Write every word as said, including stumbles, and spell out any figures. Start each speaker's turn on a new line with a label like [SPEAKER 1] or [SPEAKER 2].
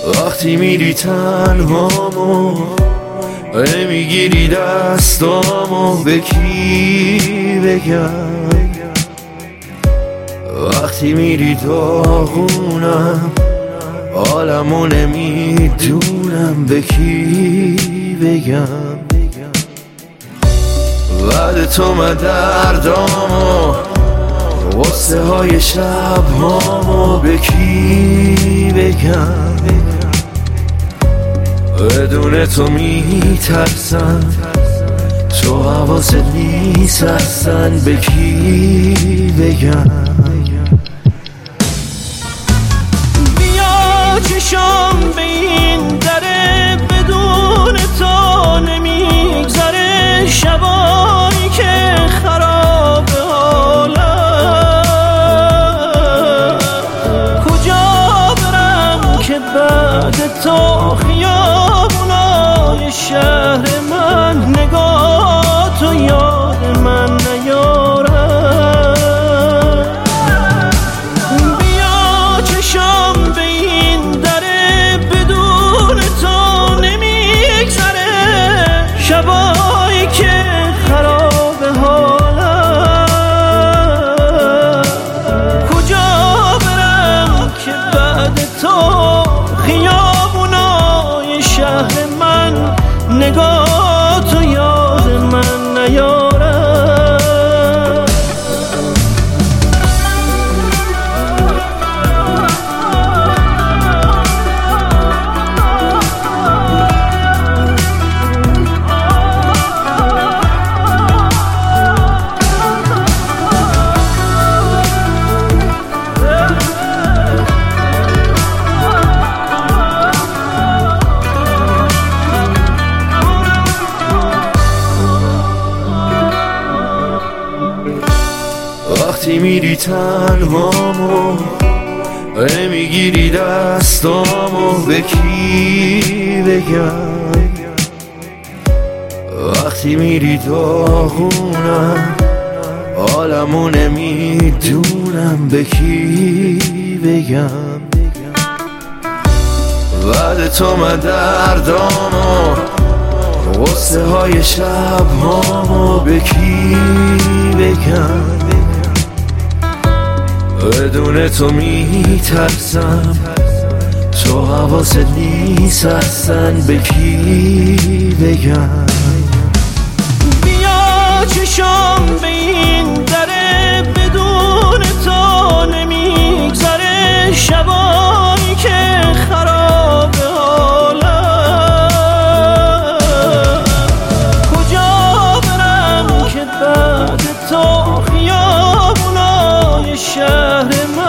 [SPEAKER 1] وقتی میری تنهامو میگیری دستامو به کی بگم؟ وقتی میری داغونم عالمو نمیدونم به کی بگم. بعد تو من دردامو غصه های شب هامو به کی بگم؟ بدون تو میترسم، تو حواست نیست اصلا به کی بگم؟
[SPEAKER 2] بیا چشام به این دره، بدون تو نمیگذره شبایی که خراب حالم. کجا برم که بعد تو خیابونای شهر من نگاه تو یاد من نیارم؟ بیا چشام به این دره، بدون تو نمیگذره شبایی که خراب حالم. کجا برم که بعد تو خیابونای شهر من نگاه تو یاد من نیارم؟
[SPEAKER 1] وقتی میری تنهامو میگیری دستامو به کی بگم؟ وقتی میری داغونم عالمو نمیدونم به کی بگم. بعد تو من دردامو غصه های شب هامو به کی بگم؟ بدون تو میترسم، تو حواست نیست اصلا به کی بگم؟
[SPEAKER 2] بیا چشام به این دره، بدون تو نمیگذره شبایی که خراب حالم. کجا برم که بعد تو خیابونای شهر من